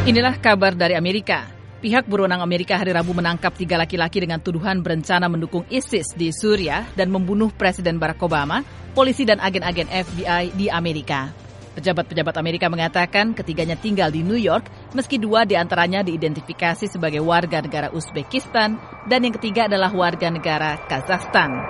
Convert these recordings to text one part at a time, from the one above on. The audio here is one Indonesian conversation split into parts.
Inilah kabar dari Amerika. Pihak berwenang Amerika hari Rabu menangkap 3 laki-laki dengan tuduhan berencana mendukung ISIS di Suriah dan membunuh Presiden Barack Obama, polisi dan agen-agen FBI di Amerika. Pejabat-pejabat Amerika mengatakan ketiganya tinggal di New York, meski 2 diantaranya diidentifikasi sebagai warga negara Uzbekistan dan yang ketiga adalah warga negara Kazakhstan.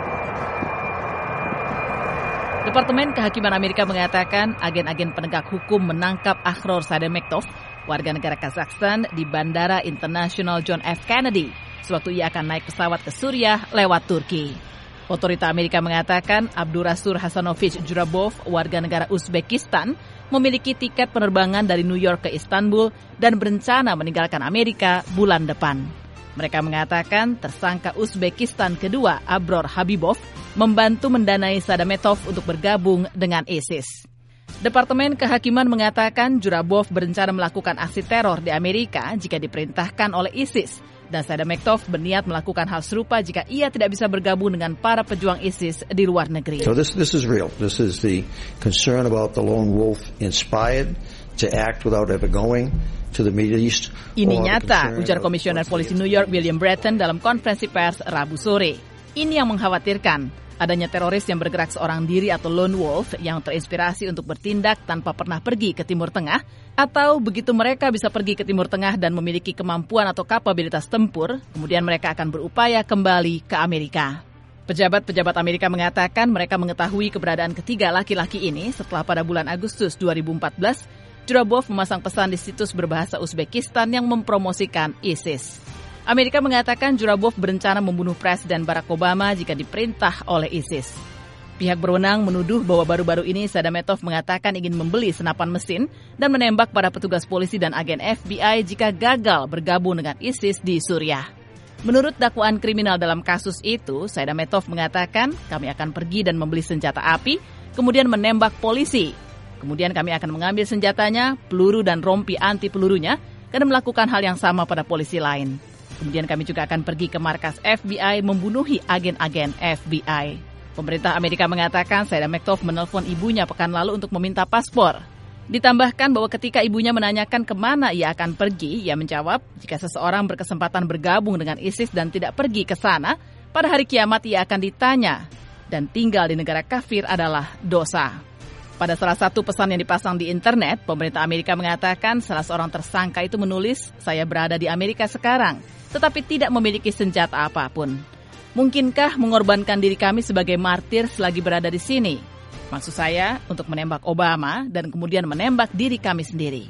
Departemen Kehakiman Amerika mengatakan agen-agen penegak hukum menangkap Akhror Sademektov, warga negara Kazakhstan, di Bandara Internasional John F. Kennedy, sewaktu ia akan naik pesawat ke Suriah lewat Turki. Otorita Amerika mengatakan Abdurrasur Hasanovich Jurabov, warga negara Uzbekistan, memiliki tiket penerbangan dari New York ke Istanbul dan berencana meninggalkan Amerika bulan depan. Mereka mengatakan tersangka Uzbekistan kedua, Abror Habibov, membantu mendanai Sademetov untuk bergabung dengan ISIS. Departemen Kehakiman mengatakan Jurabov berencana melakukan aksi teror di Amerika jika diperintahkan oleh ISIS, dan Sademektov berniat melakukan hal serupa jika ia tidak bisa bergabung dengan para pejuang ISIS di luar negeri. So this is real. This is the concern about the lone wolf inspired to act without ever going to the Middle East. Ini nyata, ujar Komisioner Polisi New York William Bratton dalam konferensi pers Rabu sore. Ini yang mengkhawatirkan. Adanya teroris yang bergerak seorang diri atau lone wolf yang terinspirasi untuk bertindak tanpa pernah pergi ke Timur Tengah, atau begitu mereka bisa pergi ke Timur Tengah dan memiliki kemampuan atau kapabilitas tempur, kemudian mereka akan berupaya kembali ke Amerika. Pejabat-pejabat Amerika mengatakan mereka mengetahui keberadaan ketiga laki-laki ini setelah pada bulan Agustus 2014, Jurabov memasang pesan di situs berbahasa Uzbekistan yang mempromosikan ISIS. Amerika mengatakan Jurabov berencana membunuh Presiden Barack Obama jika diperintah oleh ISIS. Pihak berwenang menuduh bahwa baru-baru ini Sademetov mengatakan ingin membeli senapan mesin dan menembak pada petugas polisi dan agen FBI jika gagal bergabung dengan ISIS di Suriah. Menurut dakwaan kriminal dalam kasus itu, Sademetov mengatakan kami akan pergi dan membeli senjata api, kemudian menembak polisi. Kemudian kami akan mengambil senjatanya, peluru dan rompi anti pelurunya, dan melakukan hal yang sama pada polisi lain. Kemudian kami juga akan pergi ke markas FBI membunuhi agen-agen FBI. Pemerintah Amerika mengatakan Sademektov menelpon ibunya pekan lalu untuk meminta paspor. Ditambahkan bahwa ketika ibunya menanyakan kemana ia akan pergi, ia menjawab jika seseorang berkesempatan bergabung dengan ISIS dan tidak pergi ke sana, pada hari kiamat ia akan ditanya, dan tinggal di negara kafir adalah dosa. Pada salah satu pesan yang dipasang di internet, pemerintah Amerika mengatakan salah seorang tersangka itu menulis, saya berada di Amerika sekarang, tetapi tidak memiliki senjata apapun. Mungkinkah mengorbankan diri kami sebagai martir selagi berada di sini? Maksud saya, untuk menembak Obama dan kemudian menembak diri kami sendiri.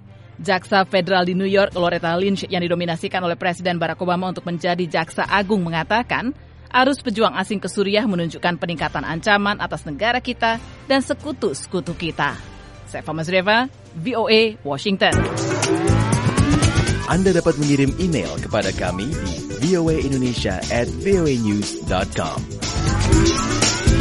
Jaksa Federal di New York, Loretta Lynch, yang didominasikan oleh Presiden Barack Obama untuk menjadi Jaksa Agung mengatakan, arus pejuang asing ke Suriah menunjukkan peningkatan ancaman atas negara kita dan sekutu-sekutu kita. Saifa Masrieva, VOA, Washington. Anda dapat mengirim email kepada kami di voaindonesia@voanews.com.